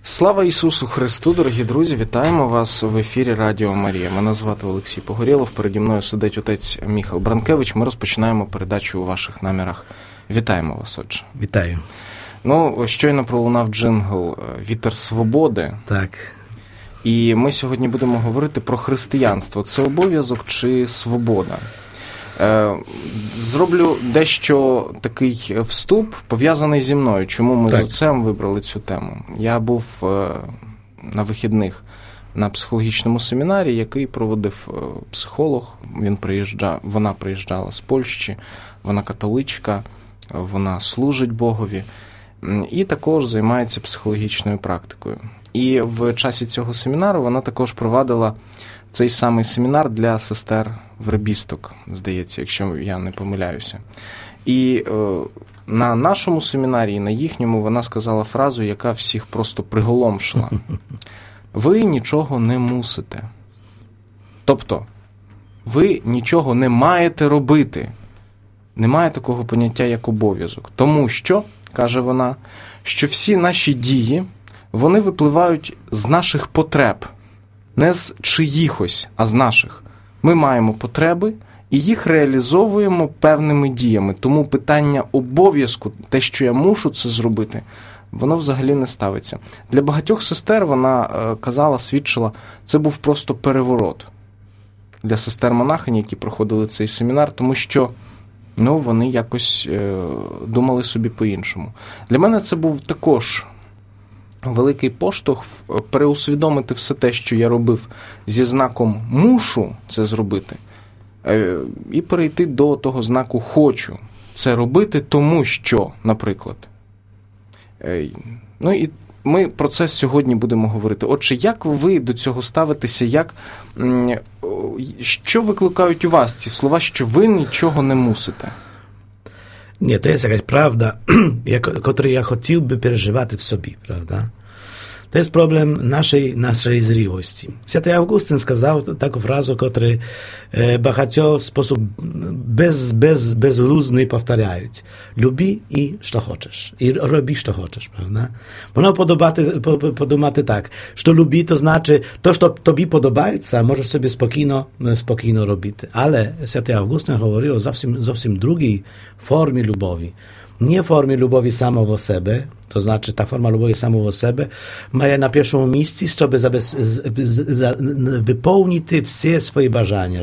Слава Ісусу Христу, дорогі друзі, вітаємо вас в ефірі Радіо Марія. Мене звати Олексій Погорєлов, переді мною сидить отець Міхал Бранкевич. Ми розпочинаємо передачу у ваших намірах. Вітаємо вас, отже. Вітаю. Щойно пролунав джингл «Вітер свободи». Так. І ми сьогодні будемо говорити про християнство. Це обов'язок чи свобода? Зроблю дещо такий вступ, пов'язаний зі мною. Чому ми з отцем вибрали цю тему? Я був на вихідних на психологічному семінарі, який проводив психолог. Вона приїжджала з Польщі, вона католичка, вона служить Богові і також займається психологічною практикою. І в часі цього семінару вона також провадила цей самий семінар для сестер-вербісток, здається, якщо я не помиляюся. І на нашому семінарі і на їхньому вона сказала фразу, яка всіх просто приголомшила. Ви нічого не мусите. Тобто, ви нічого не маєте робити. Немає такого поняття, як обов'язок. Тому що, каже вона, що всі наші дії, вони випливають з наших потреб. Не з чиїхось, а з наших. Ми маємо потреби і їх реалізовуємо певними діями. Тому питання обов'язку, те, що я мушу це зробити, воно взагалі не ставиться. Для багатьох сестер, вона казала, свідчила, це був просто переворот для сестер-монахинь, які проходили цей семінар, тому що вони якось думали собі по-іншому. Для мене це був також великий поштовх переусвідомити все те, що я робив зі знаком «мушу» це зробити, і перейти до того знаку «хочу» це робити, тому що, наприклад. І ми про це сьогодні будемо говорити. Отже, як ви до цього ставитеся? Що викликають у вас ці слова, що ви нічого не мусите? Ні, це якась правда, яку я хотів би переживати в собі, правда? To jest problem naszej zrliwości. Święty Augustyn сказав таку фразу, яку багато в спосіб безглуздний повторяють. Люби і що хочеш. І роби, що хочеш, правда? Воно подумати так, що люби, то значить, то, що тобі подобається, можеш собі спокійно робити. Але Święty Augustyn говорив о зовсім другій формі любові. Nie formie lubowi samego siebie, to znaczy ta forma lubowi samego siebie ma na pierwszym miejscu, żeby wypełnić wszystkie swoje bажання,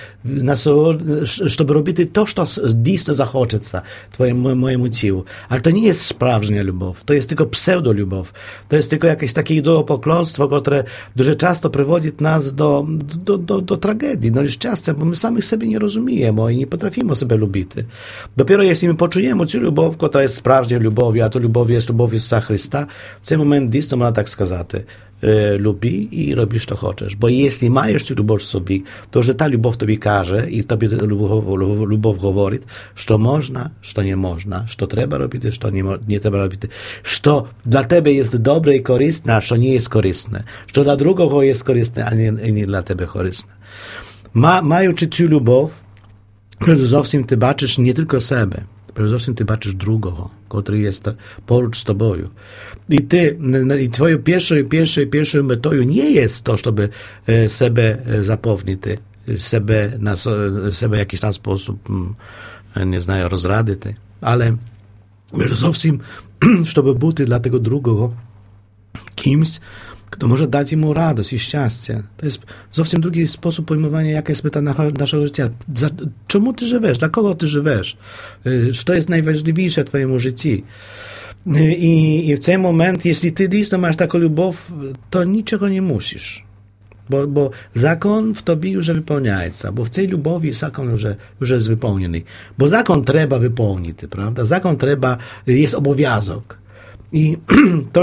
żeby robić to, co dійсно захочеться mojemu ciału. Ale to nie jest sprawiedliwa любов, to jest tylko pseudolubów, to jest tylko jakieś takie idolopokłonstwo, które дуже часто приводить nas do tragedii, do nieszczęścia, bo my samych sobie nie rozumiemy i nie potrafimy sobie lubić. Dopiero jeśli my poczujemy tę любов, która jest справжньою любов'ю, а то любов є любов Ісуса Христа, в цей момент дійсно можна так сказати, люби і роби, що хочеш. Бо якщо маєш цю любов в собі, то вже та любов тобі каже, і тобі любов говорить, що можна, що не можна, що треба робити, що не треба робити, що для тебе є добре і корисне, а що не є корисне, що для другого є корисне, а не для тебе корисне. Маючи цю любов, зовсім ти бачиш не тільки себе, przede wszystkim ty baczysz drugiego, który jest porucz z tobą. I twoją pierwszą metą nie jest to, żeby siebie zapewnić, siebie w jakiś tam sposób, nie znаю, rozradzić, ale przede wszystkim, żeby być dla tego drugiego kimś, kto może dać mu radość i szczęście. To jest zupełnie drugi sposób pojmowania, jaka jest meta naszego życia. Czemu ty żyjesz? Dla kogo ty żyjesz? Co jest najważniejsze w twoim życiu? I w ten moment, jeśli ty действительно masz taką любов, to niczego nie musisz. Bo zakon w tobie już wypełniaється, bo w tej lubowi zakon już jest wypełniony. Bo zakon trzeba wypełnić, prawda? Zakon jest obowiązek. I to,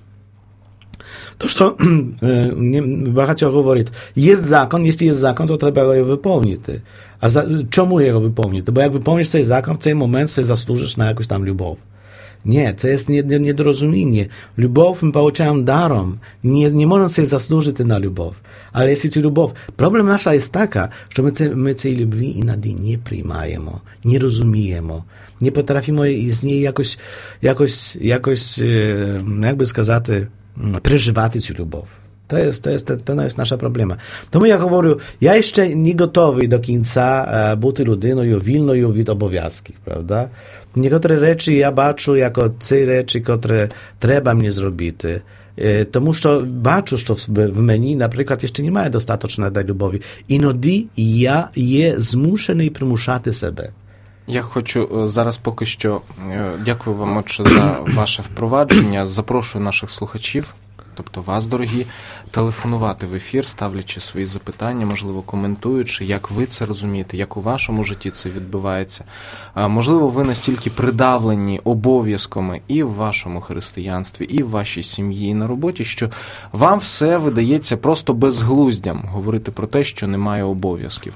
co багато говорить, jest zakon, jeśli jest zakon, to trzeba go wypełnić. A czemu jego wypełnić? Bo jak wypełnisz ten zakon, w ten moment sobie zasłużysz na jakąś tam любов. Nie, to jest niedorozumienie. Любов my получаем даром. Nie możemy sobie zasłużyć na любов. Ale jeśli ta любов... Problem nasza jest taka, że my tej любви inaczej nie przyjmujemy, nie rozumiemy, nie potrafimy z niej jakoś jakby сказати, переживати цю любов. To jest nasza problema. Тому я говорю, я ще не готовий до кінця бути людиною вільною від обов'язків, правда? Некоторі речі я бачу як ці речі, які треба мені зробити. Тому що бачу, що в мені, наприклад, ще немає достатньої любові. Іноді я є змушений примушати себе. Я хочу зараз поки що, дякую вам, отче, за ваше впровадження. Запрошую наших слухачів, тобто вас, дорогі, телефонувати в ефір, ставлячи свої запитання, можливо, коментуючи, як ви це розумієте, як у вашому житті це відбувається. Можливо, ви настільки придавлені обов'язками і в вашому християнстві, і в вашій сім'ї, і на роботі, що вам все видається просто безглуздям говорити про те, що немає обов'язків.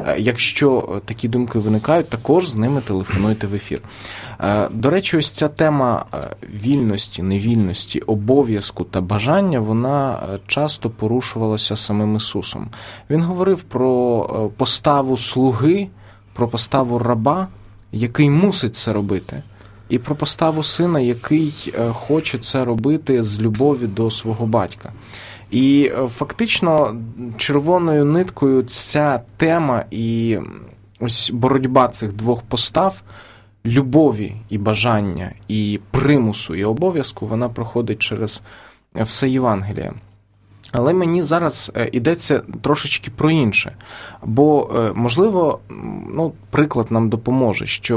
Якщо такі думки виникають, також з ними телефонуйте в ефір. До речі, ось ця тема вільності, невільності, обов'язку та бажання, вона часто порушувалася самим Ісусом. Він говорив про поставу слуги, про поставу раба, який мусить це робити, і про поставу сина, який хоче це робити з любові до свого батька. І фактично червоною ниткою ця тема і ось боротьба цих двох постав, любові і бажання, і примусу, і обов'язку, вона проходить через все Євангеліє. Але мені зараз йдеться трошечки про інше. Бо, можливо, приклад нам допоможе, що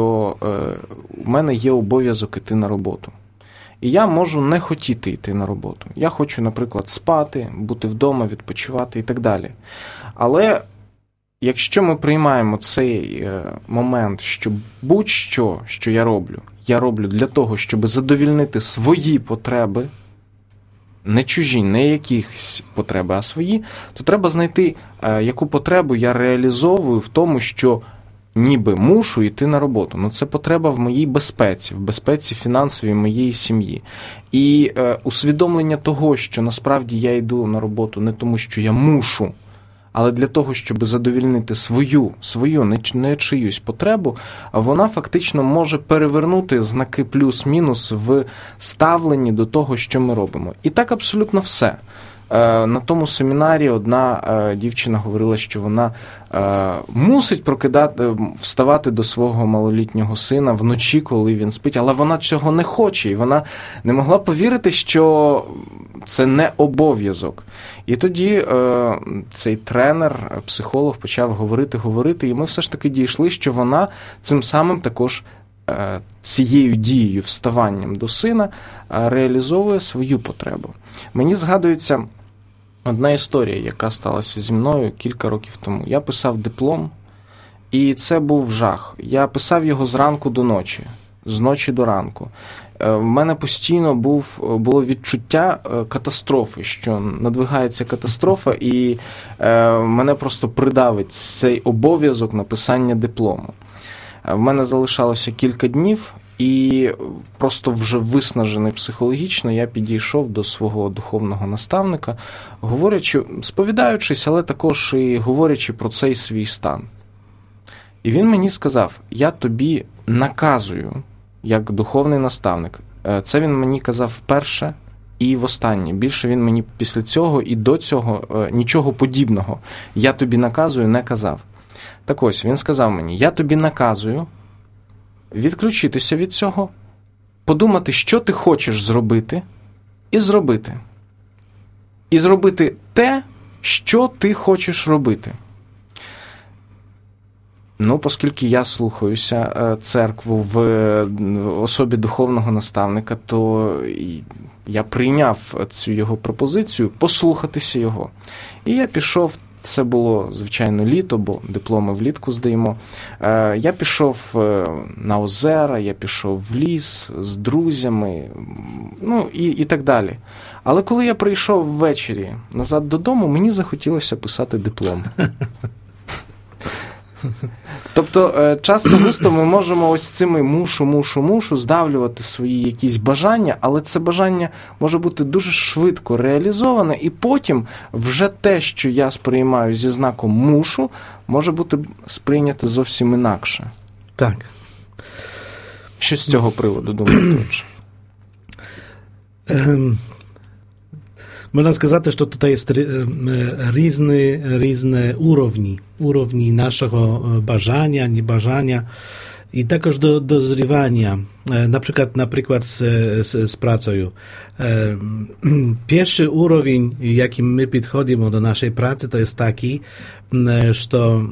у мене є обов'язок іти на роботу. І я можу не хотіти йти на роботу. Я хочу, наприклад, спати, бути вдома, відпочивати і так далі. Але якщо ми приймаємо цей момент, що будь-що, що я роблю для того, щоб задовільнити свої потреби, не чужі, не якісь потреби, а свої, то треба знайти, яку потребу я реалізовую в тому, що ніби мушу йти на роботу. Це потреба в моїй безпеці, в безпеці фінансовій моєї сім'ї. І усвідомлення того, що насправді я йду на роботу не тому, що я мушу, але для того, щоб задовільнити свою, не чиюсь потребу, вона фактично може перевернути знаки плюс-мінус в ставленні до того, що ми робимо. І так абсолютно все. На тому семінарі одна дівчина говорила, що вона мусить вставати до свого малолітнього сина вночі, коли він спить, але вона цього не хоче, і вона не могла повірити, що це не обов'язок. І тоді цей тренер, психолог почав говорити, і ми все ж таки дійшли, що вона цим самим також цією дією, вставанням до сина, реалізовує свою потребу. Мені згадується одна історія, яка сталася зі мною кілька років тому. Я писав диплом, і це був жах. Я писав його зранку до ночі, з ночі до ранку. В мене постійно було відчуття катастрофи, що надвигається катастрофа, і мене просто придавить цей обов'язок написання диплому. В мене залишалося кілька днів, і просто вже виснажений психологічно я підійшов до свого духовного наставника, сповідаючись, але також і говорячи про цей свій стан. І він мені сказав: я тобі наказую, як духовний наставник. Це він мені казав вперше і востаннє. Більше він мені після цього і до цього нічого подібного «я тобі наказую» не казав. Так ось, він сказав мені: я тобі наказую відключитися від цього, подумати, що ти хочеш зробити, і зробити. І зробити те, що ти хочеш робити. Оскільки я слухаюся церкву в особі духовного наставника, то я прийняв цю його пропозицію послухатися його. І я пішов. Це було, звичайно, літо, бо дипломи влітку здаємо. Я пішов на озера, я пішов в ліс з друзями, і так далі. Але коли я прийшов ввечері назад додому, мені захотілося писати диплом. Тобто, часто-густо ми можемо ось цими мушу здавлювати свої якісь бажання, але це бажання може бути дуже швидко реалізоване, і потім вже те, що я сприймаю зі знаком мушу, може бути сприйняте зовсім інакше. Так. Що з цього приводу думаєте? Можна сказати, що тут є різні уровні нашого бажання, небажання і також дозрівання. Наприклад, з працею. Перший уровень, яким ми підходимо до нашої праці, то є такий, що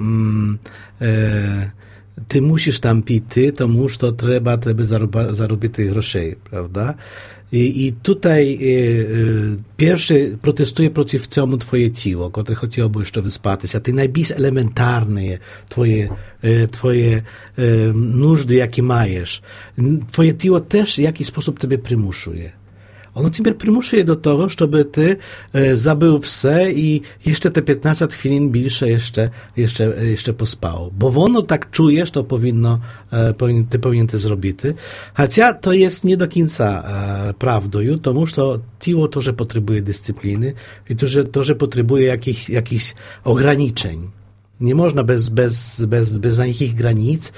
ти мусиш там піти, тому що треба тебе заробити грошей, правда? I tutaj pierwszy protestuje przeciw temu twoje ciało, które chciałoby jeszcze wyspać, a ty najbardziej elementarne twoje nużdy, jakie masz. Twoje ciało też w jakiś sposób ciebie przymusuje. Ono ciebie przymusuje do tego, żeby ty zabył wse i jeszcze te 15 chwilin bliższe jeszcze pospało. Bo ono tak czujesz, to ty powinien to zrobić. Chociaż to jest nie do końca prawdą, тому że ciało to, że potrzebuje dyscypliny i to, że potrzebuje jakichś ograniczeń. Nie można bez jakich granic,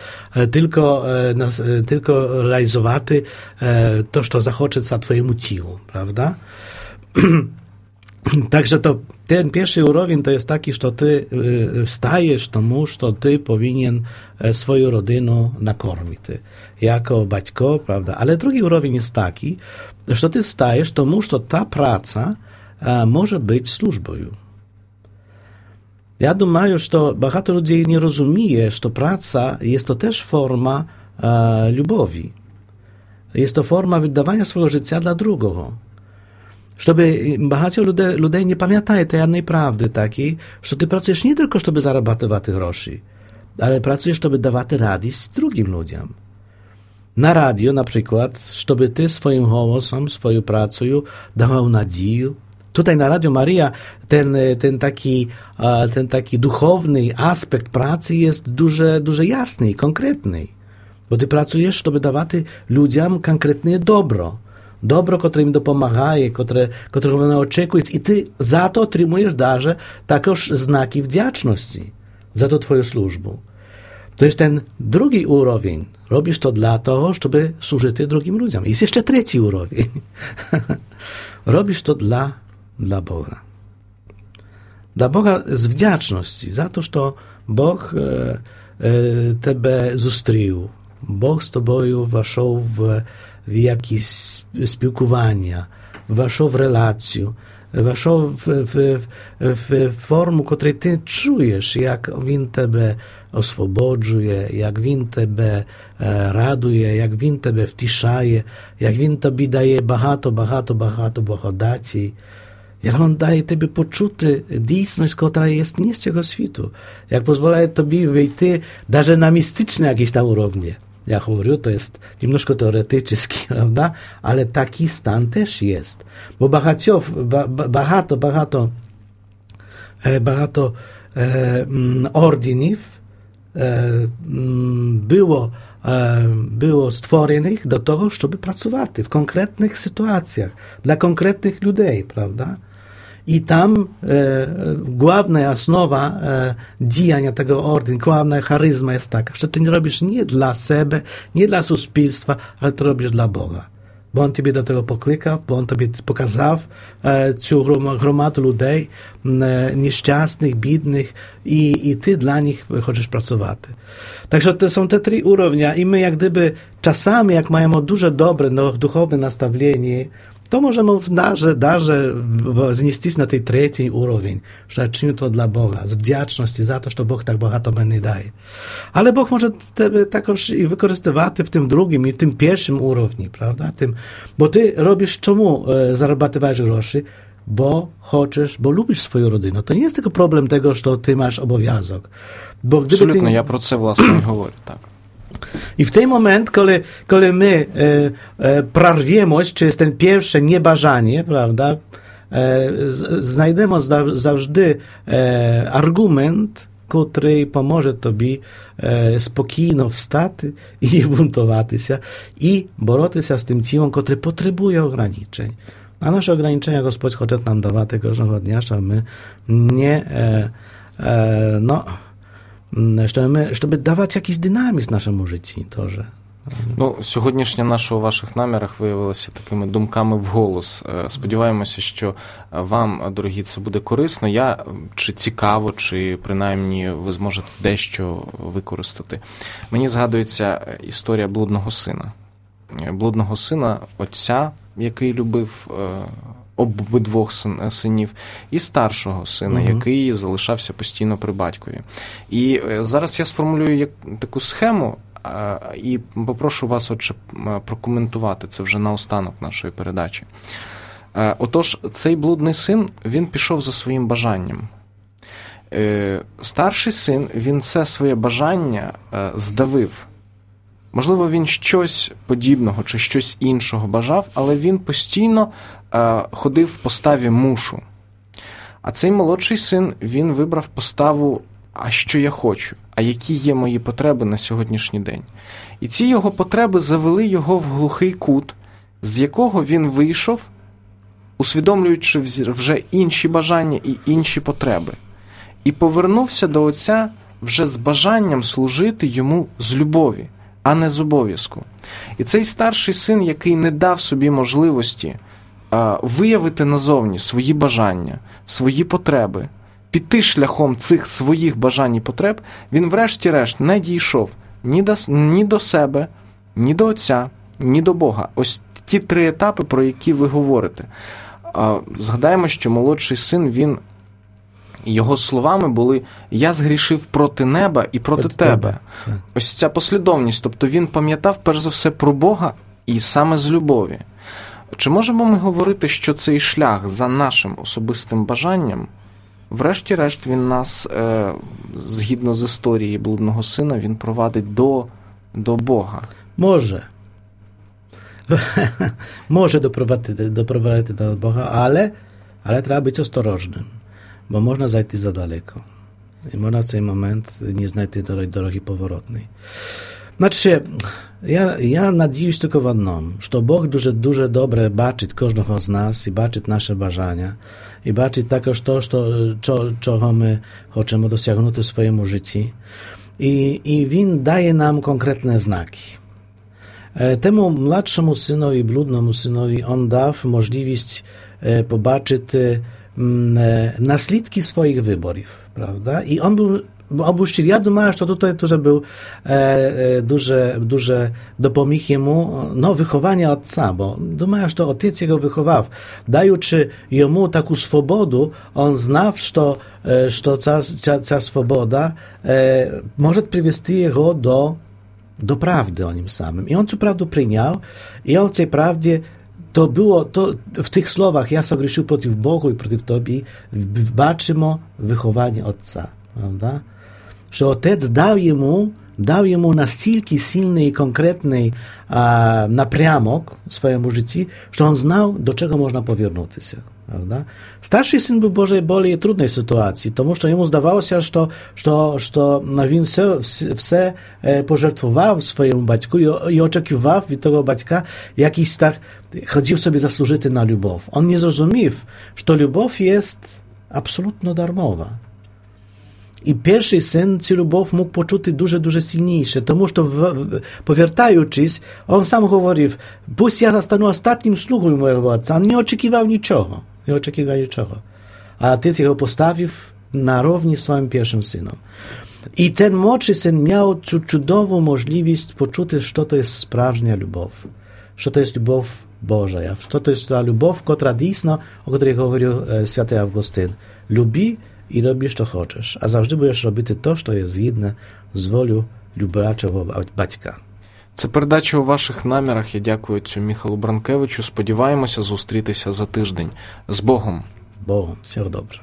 tylko realizować to, co zachoczy twojemu ciału, prawda? Także ten pierwszy urowień to jest taki, że ty wstajesz tomu, że ty powinien swoją rodzinę nakarmić jako baćko, prawda? Ale drugi urowień jest taki, że ty wstajesz tomu, że ta praca może być służbą. Ja думаю, że багато ludzi nie rozumie, że praca jest to też forma lubowi. Jest to forma wydawania swojego życia dla drugiego. Żeby багато людей nie pamiętają tej jednej prawdy takiej, że ty pracujesz nie tylko, żeby zarabiać groszy, ale pracujesz, żeby dawać radość drugim ludziom. Na radio na przykład, żeby ty swoim głosem, swoją pracą dawał nadzieję. Tutaj na Radio Maria ten taki duchowny aspekt pracy jest дуже jasny i konkretny. Bo ty pracujesz, żeby dawać ludziom konkretne dobro. Dobro, które im dopomaga, którego one oczekują. I ty za to otrzymujesz darze takoż znaki wdzięczności za to twoją służbę. To jest ten drugi urowień. Robisz to dla tego, żeby służyć drugim ludziom. Jest jeszcze trzeci urowień. Robisz to dla Boga. Dla Boga z wdzięczności za to, że Bóg Ciebie zustrył. Bóg z Tobою weszł w jakieś spілкування, weszł w relację, weszł w formę, której Ty czujesz, jak On Ciebie oswobodzuje, jak On Ciebie raduje, jak On Ciebie wtiszaje, jak On Tobie daje багато благодаті, jak On daje Tobie poczuty dійсність, która jest nie z tego światu, jak pozwala Tobie wejść даже na mistyczne jakieś tam urownie. Ja mówię, to jest немножко teoretyczny, prawda? Ale taki stan też jest. Bo багато ordynów było stworzonych do tego, żeby pracować w konkretnych sytuacjach, dla konkretnych ludzi, prawda? I tam główna osnowa działania tego ordynu, główna charyzma jest taka, że ty nie robisz nie dla siebie, nie dla społeczeństwa, ale to robisz dla Boga. Bo On Ciebie do tego poklikał, bo On Tobie pokazał całą gromadę ludzi nieszczęsnych, biednych i Ty dla nich chcesz pracować. Także to są te 3 urovnia i my jak gdyby czasami, jak mamy duże dobre duchowne nastawienie, to możemy darze znieść na tej 3 urowień, że czynię to dla Boga, z wdzięczności za to, że Bóg tak bogato mnie daje. Ale Bóg może Ciebie takoż i wykorzystywać w tym drugim i tym pierwszym urowni, prawda? Bo Ty robisz czemu zarabiasz groszy? Bo chcesz, bo lubisz swoją rodzinę. To nie jest tylko problem tego, że Ty masz obowiązek. Bo gdyby Absolutnie, ja про це власне говорю, tak. I w ten moment, kiedy my prarwiemy, czy jest ten pierwsze niebażanie, prawda, znajdziemy zawsze argument, który pomoże Tobie spokojno wstać i nie buntować się i boroti się z tym ciałem, który potrzebuje ograniczeń. A nasze ograniczenia Gospodź chce nam dawać każdego dnia, żeby my nie żeby dawać jakiś dynamizm naszemu życiu, to, że Ну, сьогоднішня наша у ваших намірах виявилася такими думками вголос. Сподіваємося, що вам, дорогі, це буде корисно. Чи цікаво, чи принаймні ви зможете дещо використати. Мені згадується історія блудного сина. Блудного сина отця, який любив обидвох синів, і старшого сина, який залишався постійно при батькові. І зараз я сформулюю таку схему, і попрошу вас, отже, прокоментувати це вже наостанок нашої передачі. Отож, цей блудний син, він пішов за своїм бажанням. Старший син, він це своє бажання здавив. Можливо, він щось подібного чи щось іншого бажав, але він постійно ходив в поставі мушу. А цей молодший син, він вибрав поставу «а що я хочу?», а які є мої потреби на сьогоднішній день. І ці його потреби завели його в глухий кут, з якого він вийшов, усвідомлюючи вже інші бажання і інші потреби. І повернувся до Отця вже з бажанням служити йому з любові, а не з обов'язку. І цей старший син, який не дав собі можливості виявити назовні свої бажання, свої потреби, піти шляхом цих своїх бажань і потреб, він врешті-решт не дійшов ні до себе, ні до Отця, ні до Бога. Ось ті 3 етапи, про які ви говорите. Згадаємо, що молодший син, його словами були «я згрішив проти неба і проти тебе». Ось ця послідовність. Тобто він пам'ятав перш за все про Бога і саме з любові. Чи можемо ми говорити, що цей шлях за нашим особистим бажанням, врешті-решт він нас, згідно з історією блудного сина, він провадить до Бога? Може. Може doprowadzić do Boga, ale trzeba być ostrożnym, bo można zajść za daleko. I można w ten moment nie znaleźć drogi powrotnej. Znaczy, ja nadzieję tylko w jednym, że Bóg дуже добре бачить кожного з нас і бачить наші бажання, і бачить також то, чого ми хочемо досягнути в своєму житті. І Він дає нам конкретні знаки. Temu młodszemu synowi, bludnemu synowi, on dał możliwość pobaczyć naslідки swoich wyborów, prawda? I on był szczery. Ja думаю, що тут дуже був дуже допоміг йому wychowania ojca, bo думаю, що отець його виховав. Даючи йому таку свободу, он знав, що ця свобода може привести його do prawdy o nim samym. I on tę prawdę przyjął i on w tej prawdzie to było, to w tych słowach ja zgrzeszył przeciw Bogu i przeciw Tobie, baczymy wychowanie Ojca, prawda? Że Ojciec dał jemu настільки silny i konkretny напрямок w swoim życiu, że on znał, do czego można powiernuć się. Prawda? Starszy syn był w bardziej trudnej sytuacji, тому що йому здавалося, що він все пожертвував своєму батьку і очікував від того батька jakiś tak, хотів собі заслужити на любов. Он не зрозумів, що любов є абсолютно дармова. І перший син цю любов мог почути дуже сильніше, тому що, повертаючись, він сам говорив, пусть я стану останнім слугою моєго отця. Він не очікував нічого. A Ojciec jego postawił na równi z swoim pierwszym synem. I ten młodszy syn miał cudową możliwość poczuć, że to jest prawdziwa любов, że to jest любов Boża, że to jest ta любов, która дійсно, o której mówił święty Augustyn. Lubi i robisz, co chcesz, a zawsze będziesz robić to, co jest zgodne z wolą люблячого батька. Це передача у ваших намірах. Я дякую цю Міхалу Бранкевичу. Сподіваємося зустрітися за тиждень. З Богом! З Богом. Всього добре.